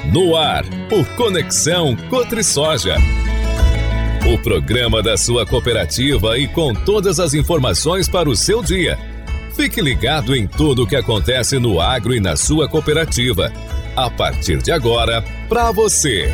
No ar, o Conexão Cotrisoja. O programa da sua cooperativa e com todas as informações para o seu dia. Fique ligado em tudo o que acontece no agro e na sua cooperativa. A partir de agora, para você.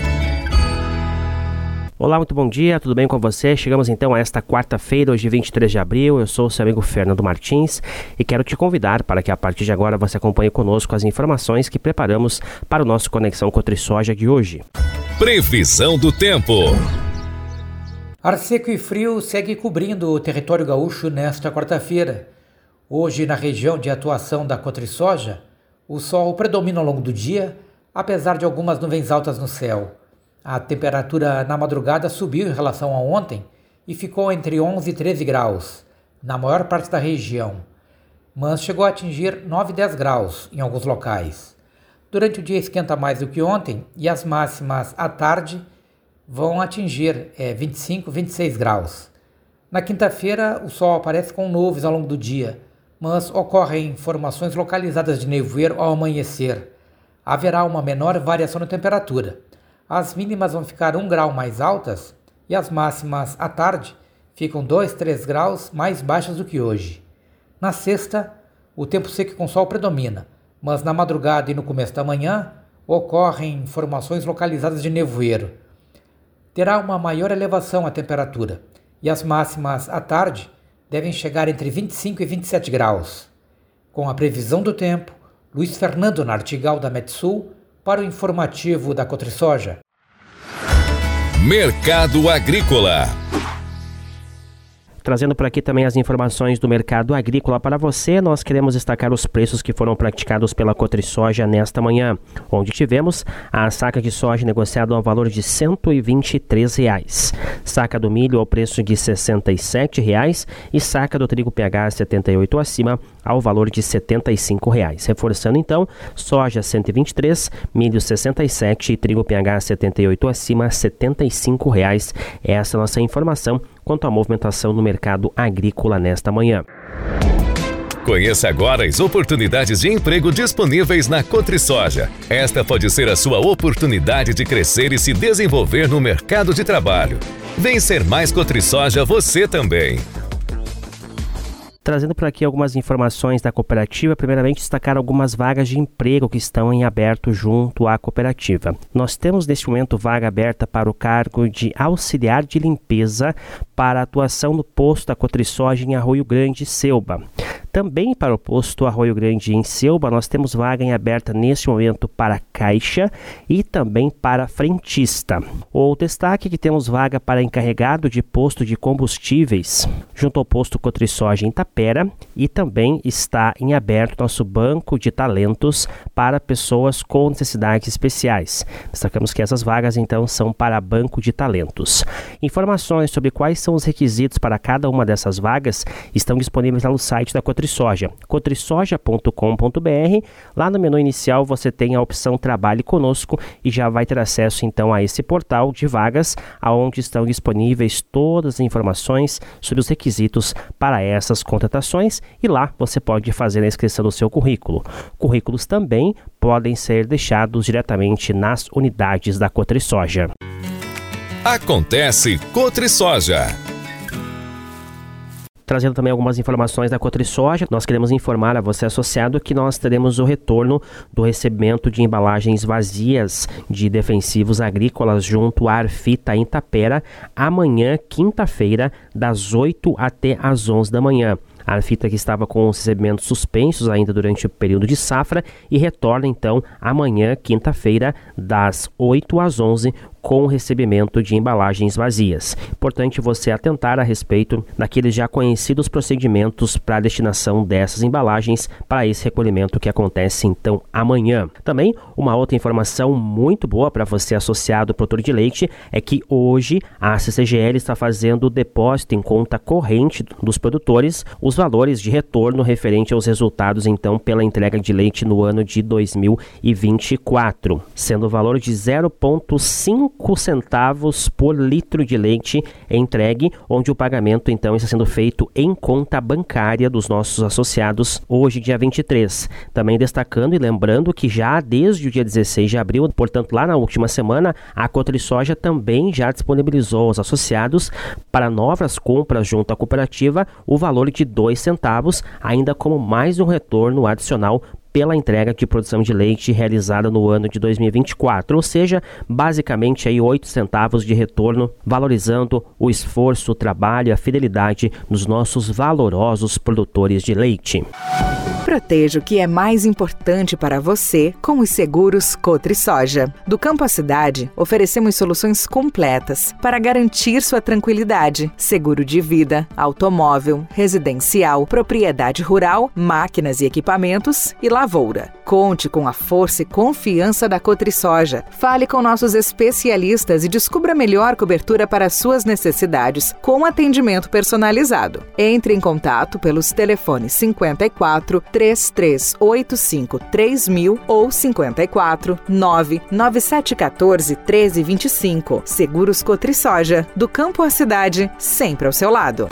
Olá, muito bom dia, tudo bem com você? Chegamos então a esta quarta-feira, hoje 23 de abril, eu sou o seu amigo Fernando Martins e quero te convidar para que a partir de agora você acompanhe conosco as informações que preparamos para o nosso Conexão Cotrisoja de hoje. Previsão do tempo. Ar seco e frio segue cobrindo o território gaúcho nesta quarta-feira. Hoje, na região de atuação da Cotrisoja, o sol predomina ao longo do dia, apesar de algumas nuvens altas no céu. A temperatura na madrugada subiu em relação a ontem e ficou entre 11 e 13 graus, na maior parte da região, mas chegou a atingir 9 e 10 graus em alguns locais. Durante o dia esquenta mais do que ontem e as máximas à tarde vão atingir 25, 26 graus. Na quinta-feira, o sol aparece com nuvens ao longo do dia, mas ocorrem formações localizadas de nevoeiro ao amanhecer. Haverá uma menor variação na temperatura. As mínimas vão ficar 1 grau mais altas e as máximas à tarde ficam 2, 3 graus mais baixas do que hoje. Na sexta, o tempo seco com sol predomina, mas na madrugada e no começo da manhã ocorrem formações localizadas de nevoeiro. Terá uma maior elevação a temperatura e as máximas à tarde devem chegar entre 25 e 27 graus. Com a previsão do tempo, Luiz Fernando Nartigal da Metsul para o informativo da Cotrisoja. Mercado Agrícola. Trazendo por aqui também as informações do mercado agrícola para você, nós queremos destacar os preços que foram praticados pela Cotrisoja nesta manhã, onde tivemos a saca de soja negociada ao valor de R$ 123, saca do milho ao preço de R$ 67 e saca do trigo PH 78 acima ao valor de R$ 75. Reforçando então, soja 123, milho 67 e trigo PH 78 acima R$ 75. Essa é a nossa informação quanto à movimentação no mercado agrícola nesta manhã. Conheça agora as oportunidades de emprego disponíveis na Cotrisoja. Esta pode ser a sua oportunidade de crescer e se desenvolver no mercado de trabalho. Vem ser mais Cotrisoja você também. Trazendo por aqui algumas informações da cooperativa, primeiramente destacar algumas vagas de emprego que estão em aberto junto à cooperativa. Nós temos neste momento vaga aberta para o cargo de auxiliar de limpeza para a atuação no posto da Cotrisoja em Arroio Grande, Selba. Também para o posto Arroio Grande em Selba, nós temos vaga em aberta neste momento para caixa e também para frentista. O destaque é que temos vaga para encarregado de posto de combustíveis junto ao posto Cotrisoja em Itapera e também está em aberto nosso banco de talentos para pessoas com necessidades especiais. Destacamos que essas vagas então são para banco de talentos. Informações sobre quais são os requisitos para cada uma dessas vagas estão disponíveis lá no site da Cotrisoja, cotrisoja.com.br. Lá no menu inicial você tem a opção Trabalhe Conosco e já vai ter acesso então a esse portal de vagas, onde estão disponíveis todas as informações sobre os requisitos para essas contratações e lá você pode fazer a inscrição do seu currículo. Currículos também podem ser deixados diretamente nas unidades da Cotrisoja. Acontece Cotrisoja. Trazendo também algumas informações da Cotrisoja, nós queremos informar a você associado que nós teremos o retorno do recebimento de embalagens vazias de defensivos agrícolas junto à Arfita em Itapera amanhã, quinta-feira, das 8 até as 11 da manhã. A Arfita que estava com os recebimentos suspensos ainda durante o período de safra e retorna então amanhã, quinta-feira, das 8 às 11 com o recebimento de embalagens vazias. Importante você atentar a respeito daqueles já conhecidos procedimentos para a destinação dessas embalagens para esse recolhimento que acontece então amanhã. Também uma outra informação muito boa para você associado produtor de leite é que hoje a CCGL está fazendo o depósito em conta corrente dos produtores os valores de retorno referente aos resultados então pela entrega de leite no ano de 2024, sendo o valor de 0,5 5 centavos por litro de leite entregue, onde o pagamento então está sendo feito em conta bancária dos nossos associados hoje, dia 23. Também destacando e lembrando que já desde o dia 16 de abril, portanto lá na última semana, a Cotrisoja também já disponibilizou aos associados para novas compras junto à cooperativa o valor de 2 centavos, ainda como mais um retorno adicional pela entrega de produção de leite realizada no ano de 2024, ou seja, basicamente aí 8 centavos de retorno, valorizando o esforço, o trabalho e a fidelidade dos nossos valorosos produtores de leite. Proteja o que é mais importante para você com os seguros Cotrisoja. Do campo à cidade, oferecemos soluções completas para garantir sua tranquilidade. Seguro de vida, automóvel, residencial, propriedade rural, máquinas e equipamentos e lavoura. Conte com a força e confiança da Cotrisoja. Fale com nossos especialistas e descubra a melhor cobertura para suas necessidades com atendimento personalizado. Entre em contato pelos telefones 54 3385 3000 ou 54 99714 1325. Seguros Cotrisoja, do campo à cidade, sempre ao seu lado.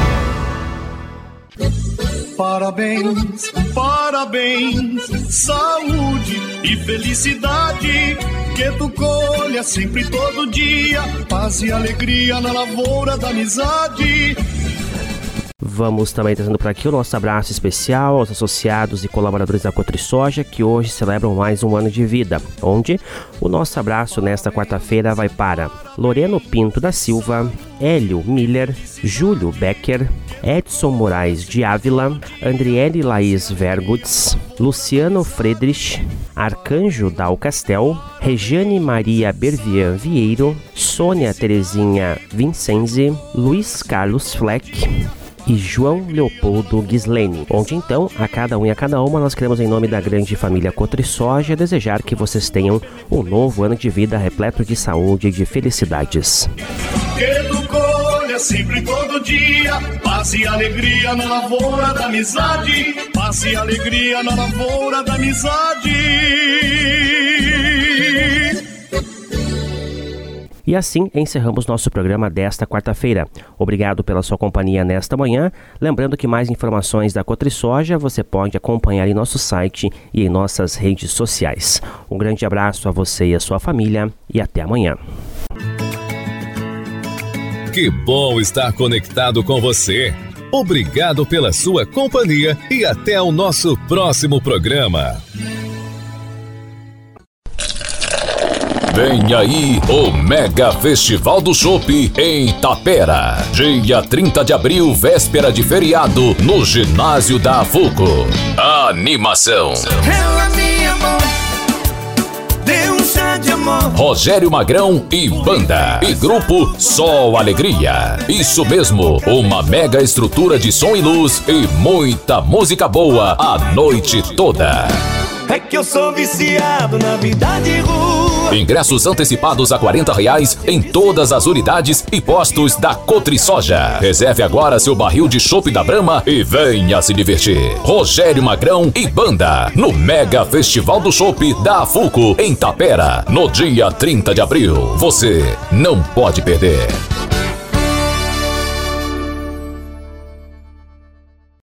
Parabéns, parabéns, saúde e felicidade, que tu colha sempre todo dia, paz e alegria na lavoura da amizade. Vamos também trazendo por aqui o nosso abraço especial aos associados e colaboradores da Cotrisoja que hoje celebram mais um ano de vida, onde o nosso abraço nesta quarta-feira vai para Loreno Pinto da Silva, Hélio Miller, Júlio Becker, Edson Moraes de Ávila, Andriele Laís Vergutz, Luciano Friedrich, Arcanjo Dal Castel, Regiane Maria Bervian Vieiro, Sônia Terezinha Vincenzi, Luiz Carlos Fleck e João Leopoldo Gislene, onde então, a cada um e a cada uma, nós queremos em nome da grande família Cotrisoja desejar que vocês tenham um novo ano de vida repleto de saúde e de felicidades. Que tu colha sempre todo dia, paz e alegria na lavoura da amizade, paz e alegria na lavoura da amizade. E assim encerramos nosso programa desta quarta-feira. Obrigado pela sua companhia nesta manhã. Lembrando que mais informações da Cotrisoja você pode acompanhar em nosso site e em nossas redes sociais. Um grande abraço a você e a sua família e até amanhã. Que bom estar conectado com você. Obrigado pela sua companhia e até o nosso próximo programa. Vem aí o Mega Festival do Chopp em Itapera. Dia 30 de abril, véspera de feriado, no ginásio da AFUCO. Animação. Rogério Magrão e banda. E grupo Sol Alegria. Isso mesmo, uma mega estrutura de som e luz e muita música boa a noite toda. É que eu sou viciado na vida de rua. Ingressos antecipados a R$40 em todas as unidades e postos da Cotrisoja. Reserve agora seu barril de chopp da Brahma e venha se divertir. Rogério Magrão e banda, no Mega Festival do Chopp da AFUCO em Itapera, no dia 30 de abril. Você não pode perder.